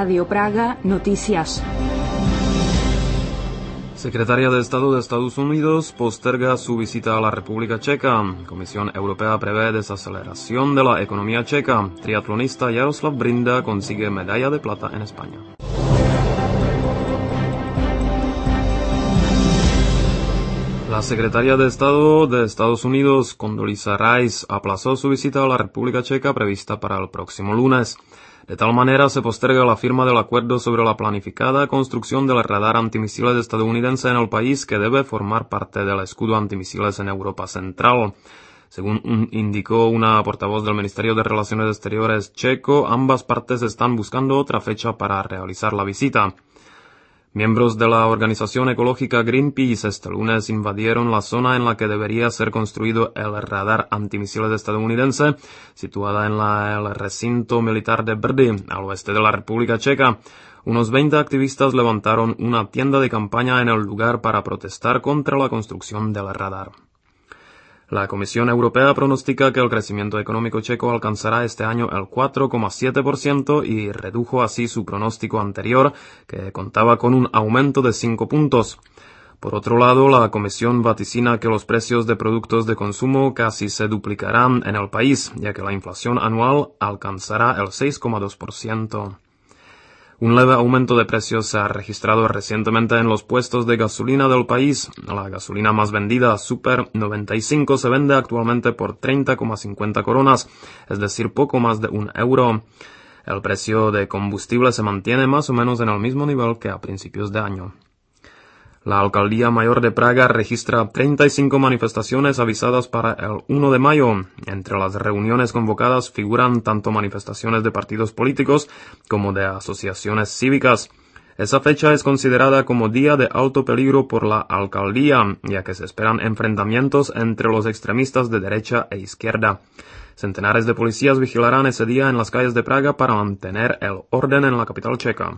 Radio Praga, noticias. Secretaria de Estado de Estados Unidos posterga su visita a la República Checa. Comisión Europea prevé desaceleración de la economía checa. Triatlonista Jaroslav Brinda consigue medalla de plata en España. La secretaria de Estado de Estados Unidos, Condoleezza Rice, aplazó su visita a la República Checa prevista para el próximo lunes. De tal manera se posterga la firma del acuerdo sobre la planificada construcción del radar antimisiles estadounidense en el país, que debe formar parte del escudo antimisiles en Europa Central. Según indicó una portavoz del Ministerio de Relaciones Exteriores checo, ambas partes están buscando otra fecha para realizar la visita. Miembros de la organización ecológica Greenpeace este lunes invadieron la zona en la que debería ser construido el radar antimisiles estadounidense, situada en el recinto militar de Brdy, al oeste de la República Checa. Unos 20 activistas levantaron una tienda de campaña en el lugar para protestar contra la construcción del radar. La Comisión Europea pronostica que el crecimiento económico checo alcanzará este año el 4,7% y redujo así su pronóstico anterior, que contaba con un aumento de 5 puntos. Por otro lado, la Comisión vaticina que los precios de productos de consumo casi se duplicarán en el país, ya que la inflación anual alcanzará el 6,2%. Un leve aumento de precios se ha registrado recientemente en los puestos de gasolina del país. La gasolina más vendida, Super 95, se vende actualmente por 30,50 coronas, es decir, poco más de €1. El precio de combustible se mantiene más o menos en el mismo nivel que a principios de año. La Alcaldía Mayor de Praga registra 35 manifestaciones avisadas para el 1 de mayo. Entre las reuniones convocadas figuran tanto manifestaciones de partidos políticos como de asociaciones cívicas. Esa fecha es considerada como día de alto peligro por la alcaldía, ya que se esperan enfrentamientos entre los extremistas de derecha e izquierda. Centenares de policías vigilarán ese día en las calles de Praga para mantener el orden en la capital checa.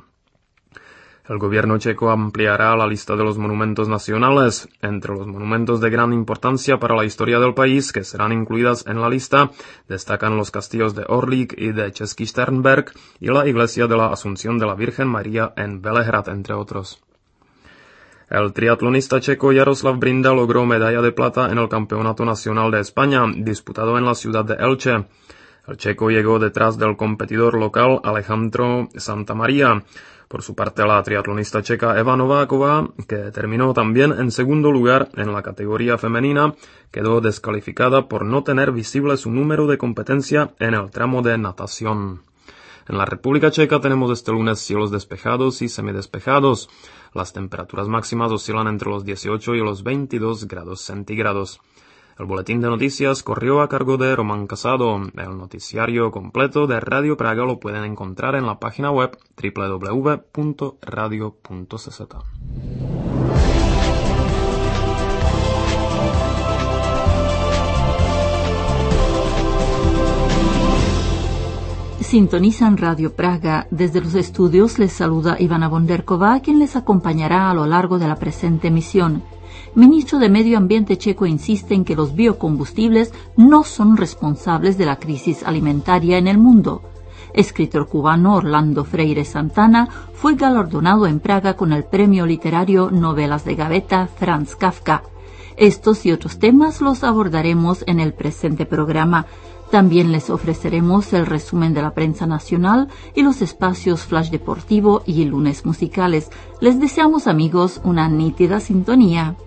El gobierno checo ampliará la lista de los monumentos nacionales. Entre los monumentos de gran importancia para la historia del país que serán incluidas en la lista destacan los castillos de Orlík y de Český Sternberg y la iglesia de la Asunción de la Virgen María en Velehrad, entre otros. El triatlonista checo Jaroslav Brinda logró medalla de plata en el Campeonato Nacional de España, disputado en la ciudad de Elche. El checo llegó detrás del competidor local Alejandro Santamaría. Por su parte, la triatlonista checa Eva Nováková, que terminó también en segundo lugar en la categoría femenina, quedó descalificada por no tener visible su número de competencia en el tramo de natación. En la República Checa tenemos este lunes cielos despejados y semidespejados. Las temperaturas máximas oscilan entre los 18 y los 22 grados centígrados. El boletín de noticias corrió a cargo de Román Casado. El noticiario completo de Radio Praga lo pueden encontrar en la página web www.radio.cz. Sintonizan Radio Praga. Desde los estudios les saluda Ivana Bonderková, quien les acompañará a lo largo de la presente emisión. Ministro de Medio Ambiente checo insiste en que los biocombustibles no son responsables de la crisis alimentaria en el mundo. Escritor cubano Orlando Freire Santana fue galardonado en Praga con el premio literario Novelas de Gaveta Franz Kafka. Estos y otros temas los abordaremos en el presente programa. También les ofreceremos el resumen de la prensa nacional y los espacios Flash Deportivo y Lunes Musicales. Les deseamos, amigos, una nítida sintonía.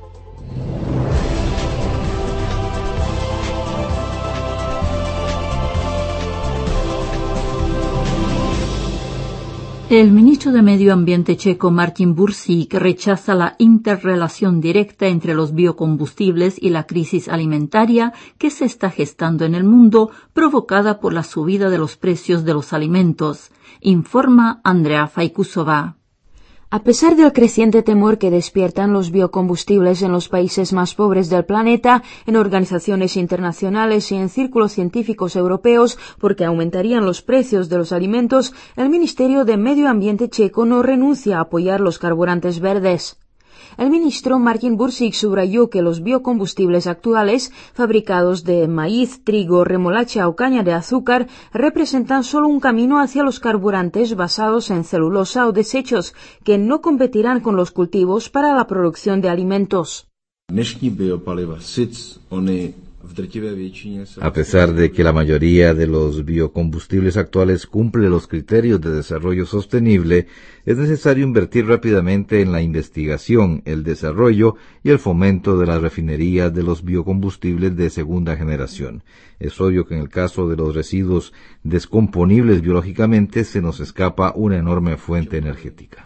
El ministro de Medio Ambiente checo Martin Bursík rechaza la interrelación directa entre los biocombustibles y la crisis alimentaria que se está gestando en el mundo, provocada por la subida de los precios de los alimentos, informa Andrea Faikusova. A pesar del creciente temor que despiertan los biocombustibles en los países más pobres del planeta, en organizaciones internacionales y en círculos científicos europeos, porque aumentarían los precios de los alimentos, el Ministerio de Medio Ambiente checo no renuncia a apoyar los carburantes verdes. El ministro Martin Bursig subrayó que los biocombustibles actuales, fabricados de maíz, trigo, remolacha o caña de azúcar, representan solo un camino hacia los carburantes basados en celulosa o desechos, que no competirán con los cultivos para la producción de alimentos. A pesar de que la mayoría de los biocombustibles actuales cumple los criterios de desarrollo sostenible, es necesario invertir rápidamente en la investigación, el desarrollo y el fomento de las refinerías de los biocombustibles de segunda generación. Es obvio que en el caso de los residuos descomponibles biológicamente se nos escapa una enorme fuente energética.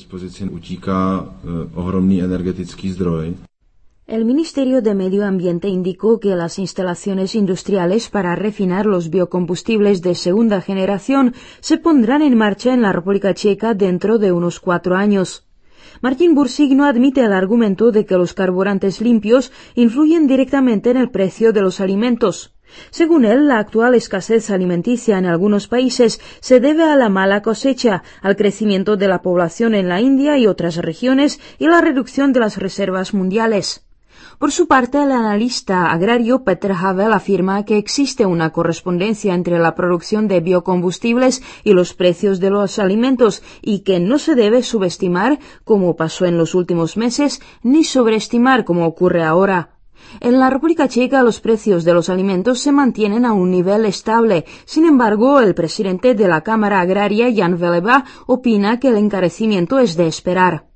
El Ministerio de Medio Ambiente indicó que las instalaciones industriales para refinar los biocombustibles de segunda generación se pondrán en marcha en la República Checa dentro de unos 4 años. Martin Bursig no admite el argumento de que los carburantes limpios influyen directamente en el precio de los alimentos. Según él, la actual escasez alimenticia en algunos países se debe a la mala cosecha, al crecimiento de la población en la India y otras regiones y la reducción de las reservas mundiales. Por su parte, el analista agrario Peter Havel afirma que existe una correspondencia entre la producción de biocombustibles y los precios de los alimentos y que no se debe subestimar, como pasó en los últimos meses, ni sobreestimar, como ocurre ahora. En la República Checa los precios de los alimentos se mantienen a un nivel estable. Sin embargo, el presidente de la Cámara Agraria, Jan Veleba, opina que el encarecimiento es de esperar.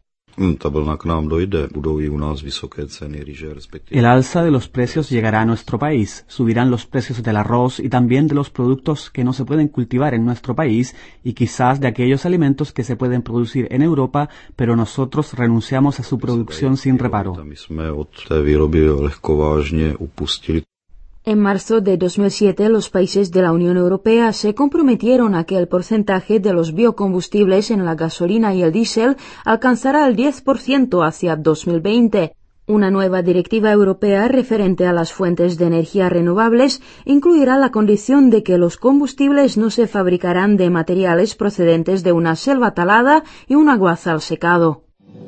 El alza de los precios llegará a nuestro país, subirán los precios del arroz y también de los productos que no se pueden cultivar en nuestro país y quizás de aquellos alimentos que se pueden producir en Europa, pero nosotros renunciamos a su producción sin reparo. En marzo de 2007, los países de la Unión Europea se comprometieron a que el porcentaje de los biocombustibles en la gasolina y el diésel alcanzará el 10% hacia 2020. Una nueva directiva europea referente a las fuentes de energía renovables incluirá la condición de que los combustibles no se fabricarán de materiales procedentes de una selva talada y un aguazal secado.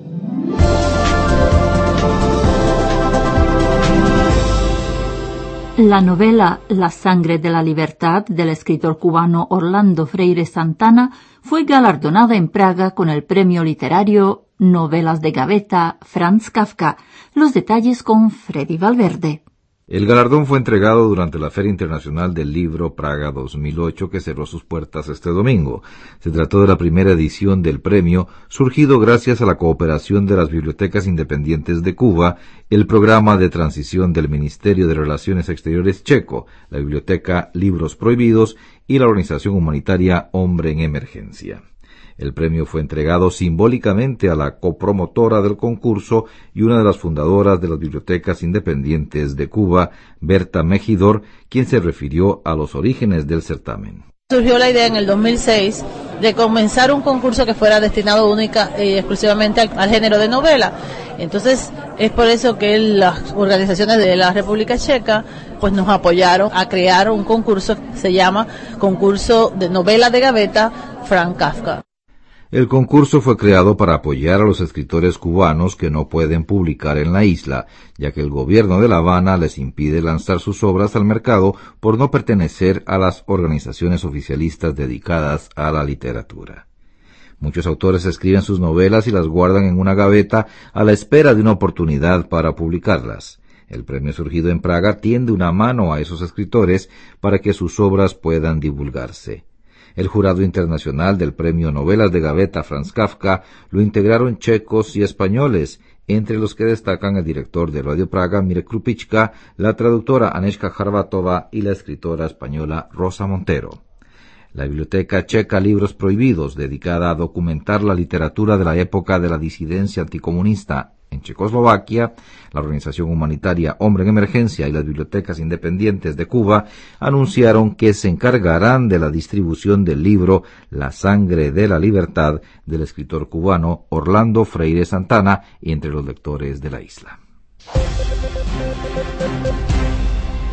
La novela La sangre de la libertad del escritor cubano Orlando Freire Santana fue galardonada en Praga con el premio literario Novelas de Gaveta Franz Kafka. Los detalles con Freddy Valverde. El galardón fue entregado durante la Feria Internacional del Libro Praga 2008 que cerró sus puertas este domingo. Se trató de la primera edición del premio, surgido gracias a la cooperación de las Bibliotecas Independientes de Cuba, el programa de transición del Ministerio de Relaciones Exteriores checo, la Biblioteca Libros Prohibidos y la organización humanitaria Hombre en Emergencia. El premio fue entregado simbólicamente a la copromotora del concurso y una de las fundadoras de las Bibliotecas Independientes de Cuba, Berta Mejidor, quien se refirió a los orígenes del certamen. Surgió la idea en el 2006 de comenzar un concurso que fuera destinado única y exclusivamente al género de novela. Entonces, es por eso que las organizaciones de la República Checa pues nos apoyaron a crear un concurso que se llama Concurso de Novela de Gaveta Franz Kafka. El concurso fue creado para apoyar a los escritores cubanos que no pueden publicar en la isla, ya que el gobierno de La Habana les impide lanzar sus obras al mercado por no pertenecer a las organizaciones oficialistas dedicadas a la literatura. Muchos autores escriben sus novelas y las guardan en una gaveta a la espera de una oportunidad para publicarlas. El premio surgido en Praga tiende una mano a esos escritores para que sus obras puedan divulgarse. El jurado internacional del premio Novelas de Gaveta Franz Kafka lo integraron checos y españoles, entre los que destacan el director de Radio Praga, Mirek Krupička, la traductora Anežka Harbatova y la escritora española Rosa Montero. La Biblioteca Checa Libros Prohibidos, dedicada a documentar la literatura de la época de la disidencia anticomunista en Checoslovaquia, la organización humanitaria Hombre en Emergencia y las Bibliotecas Independientes de Cuba anunciaron que se encargarán de la distribución del libro La sangre de la libertad del escritor cubano Orlando Freire Santana entre los lectores de la isla.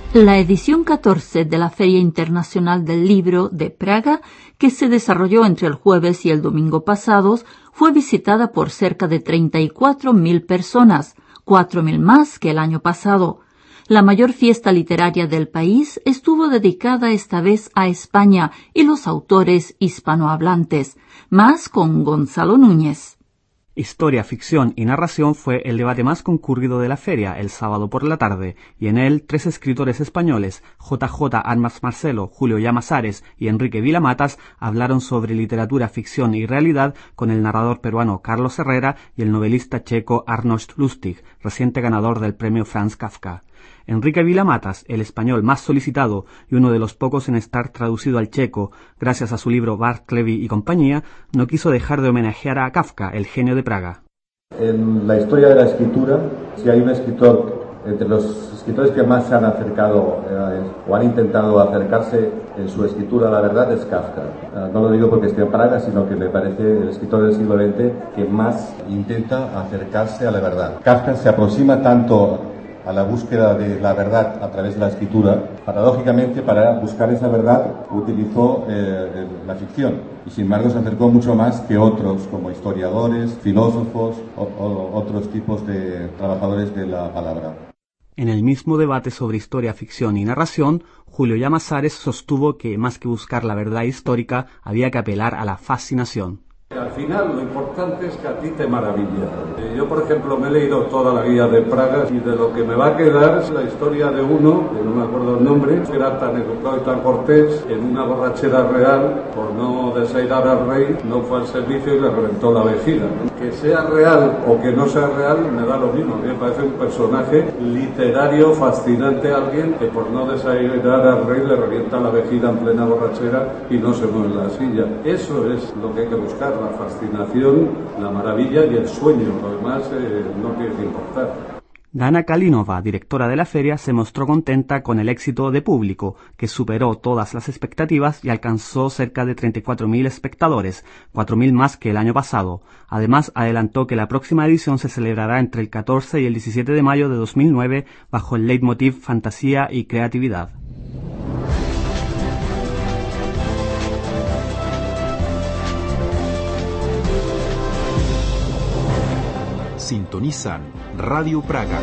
La edición 14 de la Feria Internacional del Libro de Praga, que se desarrolló entre el jueves y el domingo pasados, fue visitada por cerca de 34.000 personas, 4.000 más que el año pasado. La mayor fiesta literaria del país estuvo dedicada esta vez a España y los autores hispanohablantes, más con Gonzalo Núñez. Historia, ficción y narración fue el debate más concurrido de la feria el sábado por la tarde, y en él 3 escritores españoles, JJ Armas Marcelo, Julio Llamazares y Enrique Vilamatas, hablaron sobre literatura, ficción y realidad con el narrador peruano Carlos Herrera y el novelista checo Arnošt Lustig, reciente ganador del premio Franz Kafka. Enrique Vilamatas, el español más solicitado y uno de los pocos en estar traducido al checo gracias a su libro Bartleby y compañía, no quiso dejar de homenajear a Kafka, el genio de Praga. En la historia de la escritura, si hay un escritor, entre los escritores que más se han acercado o han intentado acercarse en su escritura a la verdad, es Kafka. No lo digo porque esté en Praga, sino que me parece el escritor del siglo XX que más intenta acercarse a la verdad. Kafka se aproxima tanto a la búsqueda de la verdad a través de la escritura. Paradójicamente, para buscar esa verdad utilizó la ficción y sin embargo se acercó mucho más que otros como historiadores, filósofos o otros tipos de trabajadores de la palabra. En el mismo debate sobre historia, ficción y narración, Julio Llamazares sostuvo que más que buscar la verdad histórica había que apelar a la fascinación. Al final lo importante es que a ti te maravilla. Yo, por ejemplo, me he leído toda la guía de Praga y de lo que me va a quedar es la historia de uno, que no me acuerdo el nombre, que era tan educado y tan cortés, en una borrachera real, por no desairar al rey, no fue al servicio y le reventó la vejiga. Que sea real o que no sea real, me da lo mismo. A mí me parece un personaje literario fascinante, alguien que por no desairar al rey le revienta la vejiga en plena borrachera y no se mueve en la silla. Eso es lo que hay que buscar. La fascinación, la maravilla y el sueño, lo demás no tiene que importar. Dana Kalinova, directora de la feria, se mostró contenta con el éxito de público, que superó todas las expectativas y alcanzó cerca de 34.000 espectadores, 4.000 más que el año pasado. Además, adelantó que la próxima edición se celebrará entre el 14 y el 17 de mayo de 2009 bajo el leitmotiv Fantasía y Creatividad. Sintonizan Radio Praga.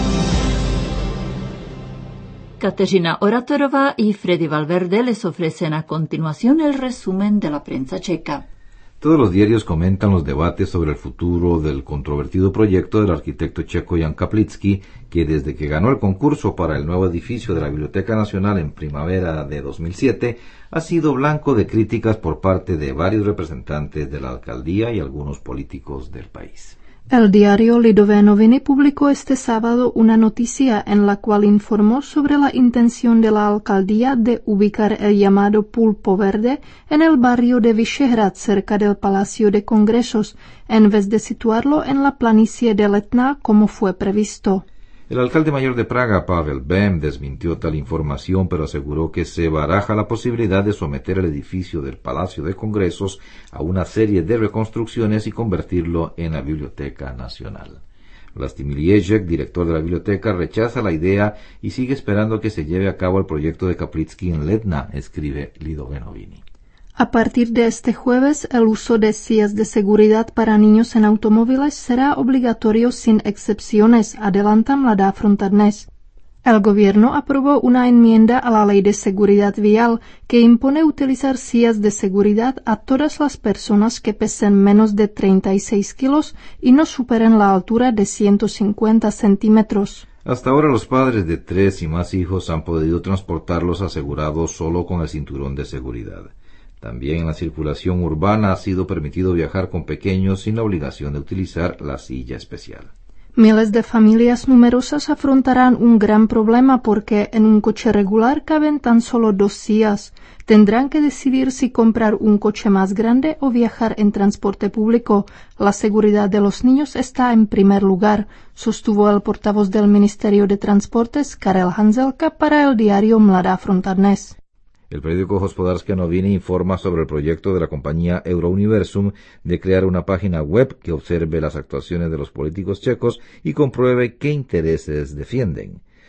Kateřina Oratorová y Freddy Valverde les ofrecen a continuación el resumen de la prensa checa. Todos los diarios comentan los debates sobre el futuro del controvertido proyecto del arquitecto checo Jan Kaplický, que desde que ganó el concurso para el nuevo edificio de la Biblioteca Nacional en primavera de 2007, ha sido blanco de críticas por parte de varios representantes de la alcaldía y algunos políticos del país. El diario Lidové noviny publicó este sábado una noticia en la cual informó sobre la intención de la alcaldía de ubicar el llamado Pulpo Verde en el barrio de Vyšehrad cerca del Palacio de Congresos, en vez de situarlo en la planicie de Letná como fue previsto. El alcalde mayor de Praga, Pavel Bem, desmintió tal información, pero aseguró que se baraja la posibilidad de someter el edificio del Palacio de Congresos a una serie de reconstrucciones y convertirlo en la Biblioteca Nacional. Vlastimir Ježek, director de la biblioteca, rechaza la idea y sigue esperando que se lleve a cabo el proyecto de Kaplický en Letná, escribe Lidové noviny. A partir de este jueves, el uso de sillas de seguridad para niños en automóviles será obligatorio sin excepciones, adelanta Mladá fronta dnes. El gobierno aprobó una enmienda a la Ley de Seguridad Vial que impone utilizar sillas de seguridad a todas las personas que pesen menos de 36 kilos y no superen la altura de 150 centímetros. Hasta ahora los padres de 3 y más hijos han podido transportarlos asegurados solo con el cinturón de seguridad. También en la circulación urbana ha sido permitido viajar con pequeños sin la obligación de utilizar la silla especial. Miles de familias numerosas afrontarán un gran problema porque en un coche regular caben tan solo 2 sillas. Tendrán que decidir si comprar un coche más grande o viajar en transporte público. La seguridad de los niños está en primer lugar, sostuvo el portavoz del Ministerio de Transportes, Karel Hanzelka, para el diario Mladá fronta dnes. El periódico Hospodářské noviny informa sobre el proyecto de la compañía Eurouniversum de crear una página web que observe las actuaciones de los políticos checos y compruebe qué intereses defienden.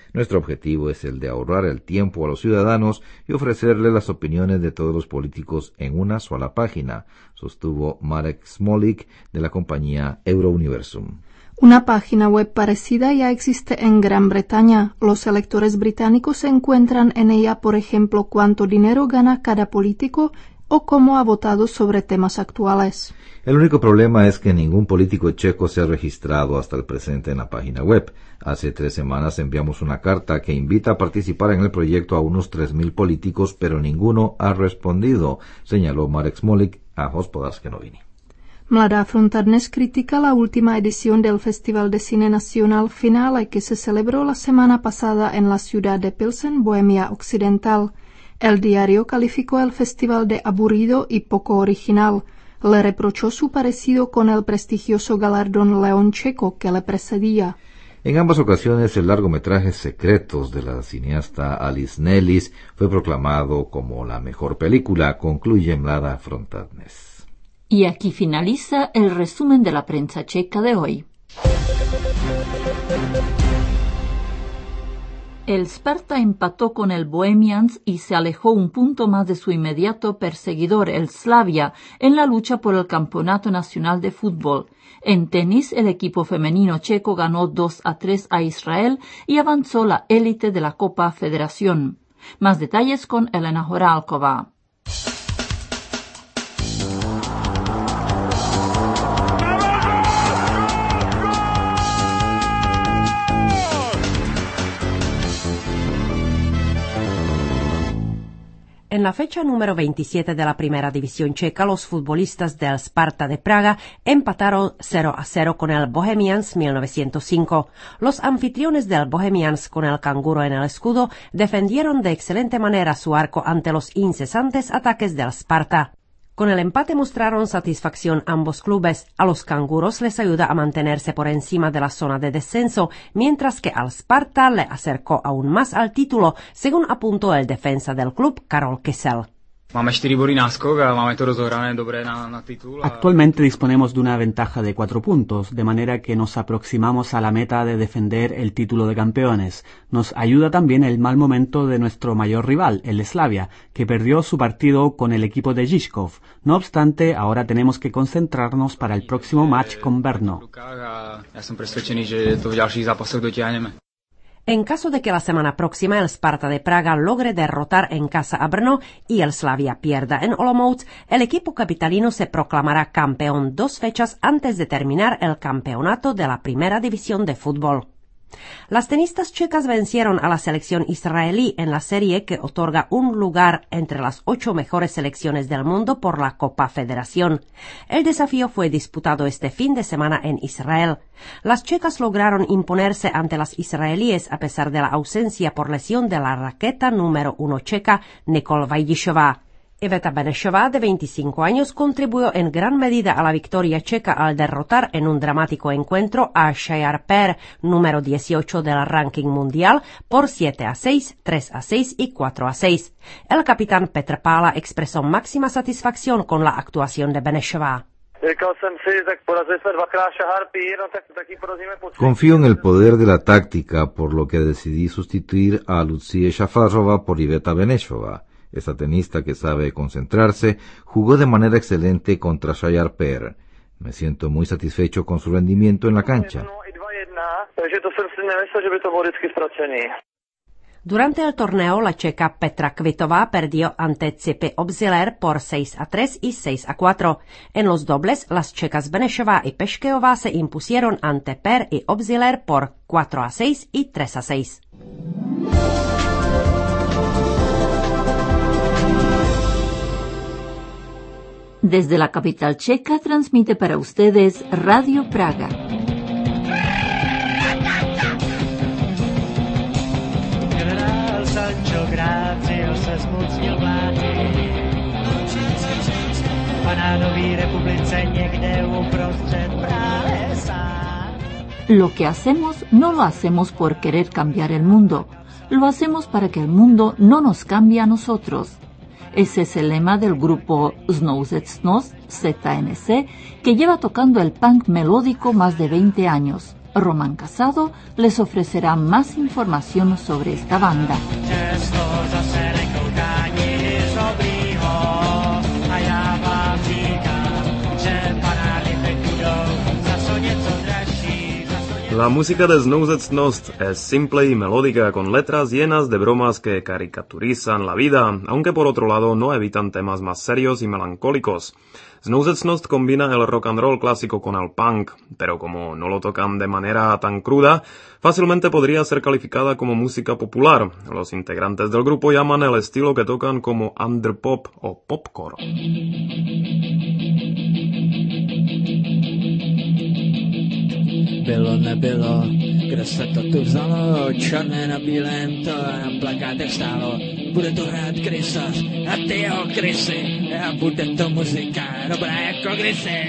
Nuestro objetivo es el de ahorrar el tiempo a los ciudadanos y ofrecerles las opiniones de todos los políticos en una sola página, sostuvo Marek Smolik de la compañía Eurouniversum. Una página web parecida ya existe en Gran Bretaña. Los electores británicos encuentran en ella, por ejemplo, cuánto dinero gana cada político o cómo ha votado sobre temas actuales. El único problema es que ningún político checo se ha registrado hasta el presente en la página web. Hace 3 semanas enviamos una carta que invita a participar en el proyecto a unos 3.000 políticos, pero ninguno ha respondido, señaló Marek Smolik a Hospodářské noviny. Mladá fronta dnes critica la última edición del Festival de Cine Nacional Finale que se celebró la semana pasada en la ciudad de Pilsen, Bohemia Occidental. El diario calificó el festival de aburrido y poco original. Le reprochó su parecido con el prestigioso galardón León Checo que le precedía. En ambas ocasiones, el largometraje Secretos de la cineasta Alice Nellis fue proclamado como la mejor película, concluye Mladá fronta dnes. Y aquí finaliza el resumen de la prensa checa de hoy. El Sparta empató con el Bohemians y se alejó un punto más de su inmediato perseguidor, el Slavia, en la lucha por el Campeonato Nacional de Fútbol. En tenis, el equipo femenino checo ganó 2-3 a Israel y avanzó la élite de la Copa Federación. Más detalles con Elena Horálková. En la fecha número 27 de la Primera División Checa, los futbolistas del Sparta de Praga empataron 0-0 con el Bohemians 1905. Los anfitriones del Bohemians, con el canguro en el escudo, defendieron de excelente manera su arco ante los incesantes ataques del Sparta. Con el empate mostraron satisfacción ambos clubes. A los canguros les ayuda a mantenerse por encima de la zona de descenso, mientras que al Sparta le acercó aún más al título, según apuntó el defensa del club, Karol Kysel. Actualmente disponemos de una ventaja de 4 puntos, de manera que nos aproximamos a la meta de defender el título de campeones. Nos ayuda también el mal momento de nuestro mayor rival, el Slavia, que perdió su partido con el equipo de Žižkov. No obstante, ahora tenemos que concentrarnos para el próximo match con Brno. En caso de que la semana próxima el Sparta de Praga logre derrotar en casa a Brno y el Slavia pierda en Olomouc, el equipo capitalino se proclamará campeón 2 fechas antes de terminar el campeonato de la Primera División de Fútbol. Las tenistas checas vencieron a la selección israelí en la serie que otorga un lugar entre las 8 mejores selecciones del mundo por la Copa Federación. El desafío fue disputado este fin de semana en Israel. Las checas lograron imponerse ante las israelíes a pesar de la ausencia por lesión de la raqueta número 1 checa, Nicole Vajdíšová. Iveta Benešová, de 25 años, contribuyó en gran medida a la victoria checa al derrotar en un dramático encuentro a Shayar Per, número 18 del ranking mundial, por 7-6, 3-6 y 4-6. El capitán Petr Pála expresó máxima satisfacción con la actuación de Benešová. Confío en el poder de la táctica, por lo que decidí sustituir a Lucie Shafarova por Iveta Benešová. Esta tenista que sabe concentrarse jugó de manera excelente contra Shayar Per. Me siento muy satisfecho con su rendimiento en la cancha. Durante el torneo, la checa Petra Kvitová perdió ante Tsipi Obzhiler por 6-3 y 6-4. En los dobles, las checas Benešová y Peškejová se impusieron ante Per y Obzhiler por 4-6 y 3-6. Desde la capital checa transmite para ustedes Radio Praga. Generál Sancho Grácio se zmocnil vlády. V banánové republice někde uprostřed pralesa. Lo que hacemos no lo hacemos por querer cambiar el mundo. Lo hacemos para que el mundo no nos cambie a nosotros. Ese es el lema del grupo Znouzecnost, ZNC, que lleva tocando el punk melódico más de 20 años. Román Casado les ofrecerá más información sobre esta banda. La música de Snow Nost es simple y melódica, con letras llenas de bromas que caricaturizan la vida, aunque por otro lado no evitan temas más serios y melancólicos. Snow Nost combina el rock and roll clásico con el punk, pero como no lo tocan de manera tan cruda, fácilmente podría ser calificada como música popular. Los integrantes del grupo llaman el estilo que tocan como underpop o popcore. Bylo nebylo, kde se to tu vzalo, černé na bílém to na plakátech stálo. Bude to hrát krysař a ty jeho krysy a bude to muzika dobrá jako kdysi.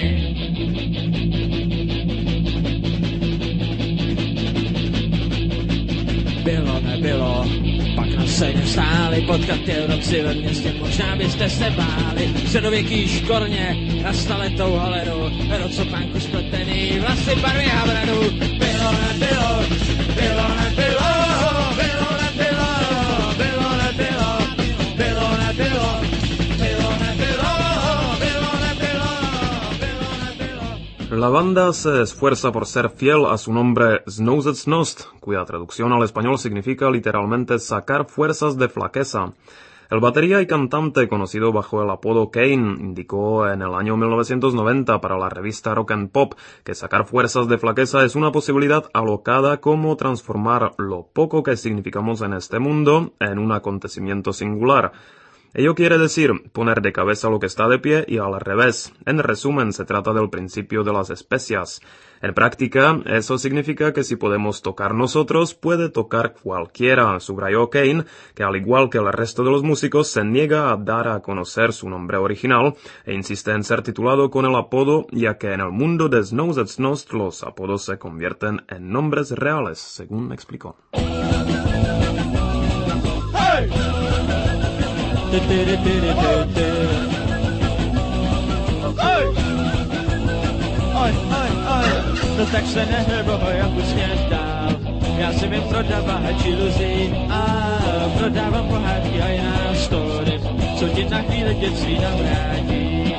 Bylo nebylo, pak na scéně stáli potkaty Evropci ve městě, možná byste se báli. Středověký škorně a staletou haleru, co pánku spletený vlasy barvy havranu. Bylo nebylo, bylo nebylo, bylo nebylo, bylo nebylo, bylo nebylo, bylo nebylo, bylo nebylo, bylo nebylo. La banda se esfuerza por ser fiel a su nombre Snow Nost, cuya traducción al español significa literalmente sacar fuerzas de flaqueza. El batería y cantante, conocido bajo el apodo Kane, indicó en el año 1990 para la revista Rock and Pop que sacar fuerzas de flaqueza es una posibilidad alocada como transformar lo poco que significamos en este mundo en un acontecimiento singular. Ello quiere decir poner de cabeza lo que está de pie y al revés. En resumen, se trata del principio de las especias. En práctica, eso significa que si podemos tocar nosotros, puede tocar cualquiera, subrayó Kane, que al igual que el resto de los músicos se niega a dar a conocer su nombre original e insiste en ser titulado con el apodo, ya que en el mundo de Snow Nost los apodos se convierten en nombres reales, según explicó. Hey! No tak se nehrboj, jak usněš dál. Já si vím prodávat iluzí a prodávám pohádky a jiná story, co ti na chvíli dětství navrátí.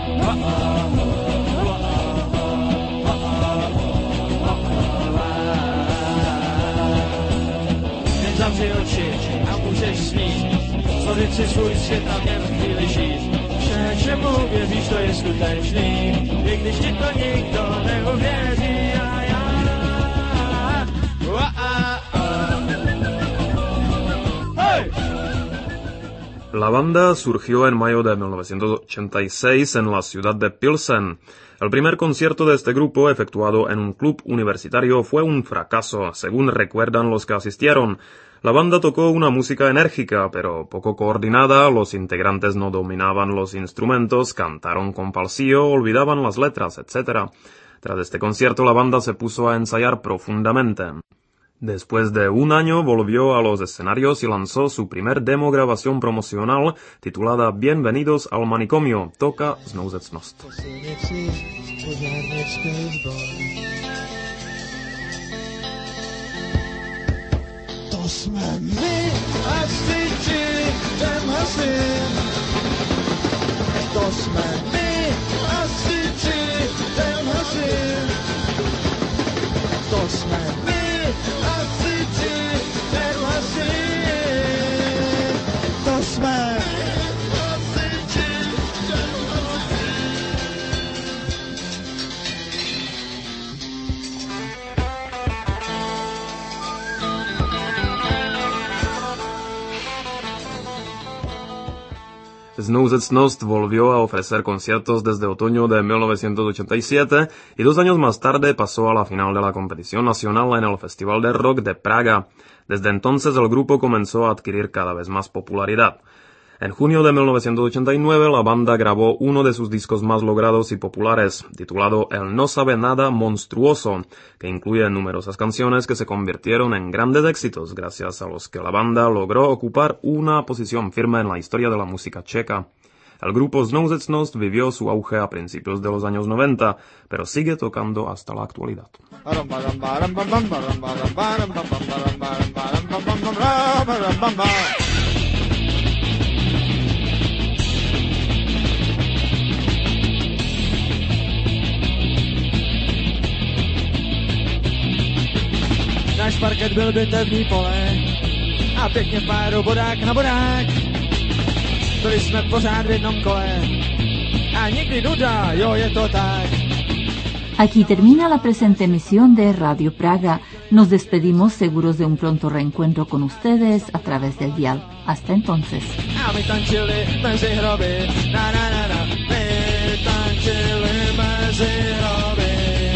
Jen zavři oči a můžeš snít, stvořit si svůj svět a v něm chvíli žít. Vše, čemu věříš, to je skutečný, i když ti to nikdo neuvěří. La banda surgió en mayo de 1986 en la ciudad de Pilsen. El primer concierto de este grupo, efectuado en un club universitario, fue un fracaso, según recuerdan los que asistieron. La banda tocó una música enérgica, pero poco coordinada, los integrantes no dominaban los instrumentos, cantaron con falsillo, olvidaban las letras, etc. Tras este concierto, la banda se puso a ensayar profundamente. Después de un año volvió a los escenarios y lanzó su primer demo grabación promocional titulada Bienvenidos al manicomio, toca Snow Nost. To jsme my a stříči ten hasin. To jsme my a stříči ten hasin. To jsme my. Snow Nost volvió a ofrecer conciertos desde otoño de 1987 y 2 años más tarde pasó a la final de la competición nacional en el Festival de Rock de Praga. Desde entonces el grupo comenzó a adquirir cada vez más popularidad. En junio de 1989 la banda grabó uno de sus discos más logrados y populares, titulado El no sabe nada monstruoso, que incluye numerosas canciones que se convirtieron en grandes éxitos, gracias a los que la banda logró ocupar una posición firme en la historia de la música checa. El grupo Znouzecnost vivió su auge a principios de los años 90, pero sigue tocando hasta la actualidad. Náš parket byl bitevní pole a pěkně v páru bodák na bodák. Byli jsme pořád v jednom kole a nikdy nuda, jo, je to tak. Aquí termina la presente emisión de Radio Praga. Nos despedimos seguros de un pronto reencuentro con ustedes a través del dial. Hasta entonces. A my tančili mezi hroby, na na na na, my tančili mezi hroby.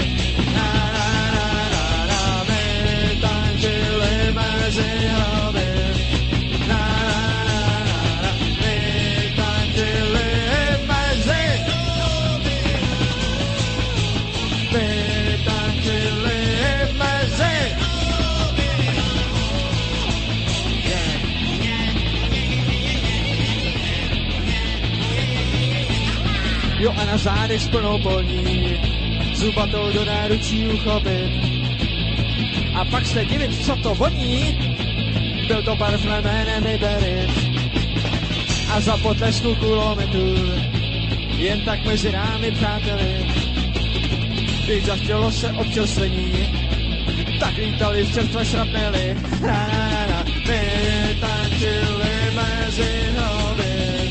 Jo a na zádech s plnou polní, zubatou do náručí uchopit. A pak se divit, co to voní, byl to parfém jménem Iberit. A za potlesku kulometů, jen tak mezi námi přáteli. Když zachtělo se občerstvení, tak lítali v čerstvé šrapnely. Na na na na, my tančili mezi hroby.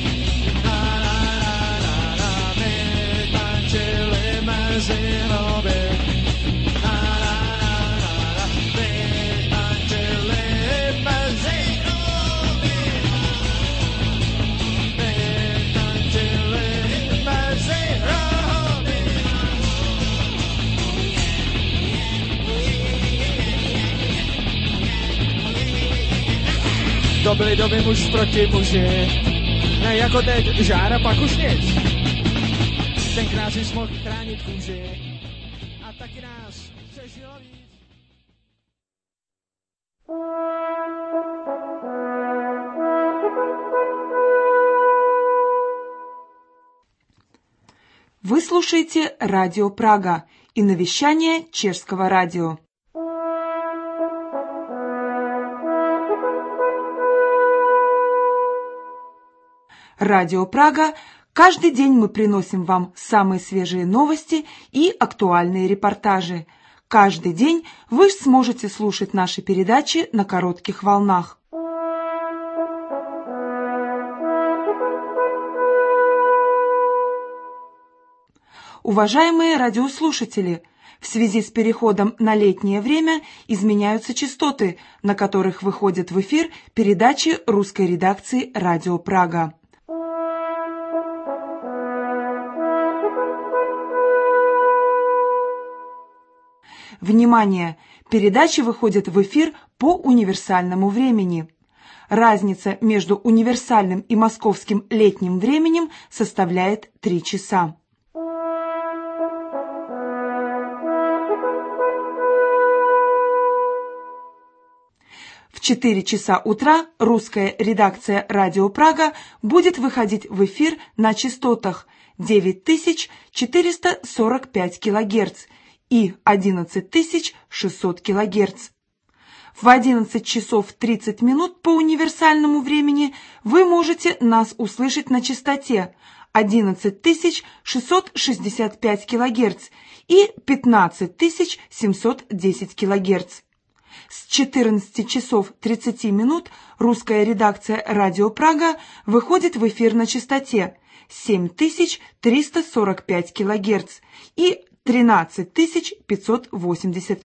Mezi hroby. Na na na na na, my tančili mezi hroby. My tančili mezi hroby. To byly doby muž proti muži, ne jako teď žára pak už nic. Tenkrát si mohl chránit kůži a taky nás přežilo víc. Вы слушаете Радио Прага и навещание Чешского радио. Радио Прага. Каждый день мы приносим вам самые свежие новости и актуальные репортажи. Каждый день вы сможете слушать наши передачи на коротких волнах. Уважаемые радиослушатели, в связи с переходом на летнее время изменяются частоты, на которых выходят в эфир передачи русской редакции «Радио Прага». Внимание! Передачи выходят в эфир по универсальному времени. Разница между универсальным и московским летним временем составляет 3 часа. В 4 часа утра русская редакция «Радио Прага» будет выходить в эфир на частотах 9445 кГц и 11600 кГц. В 11 часов 30 минут по универсальному времени вы можете нас услышать на частоте 11665 кГц и 15710 кГц. С 14 часов 30 минут русская редакция «Радио Прага» выходит в эфир на частоте 7345 кГц и 13580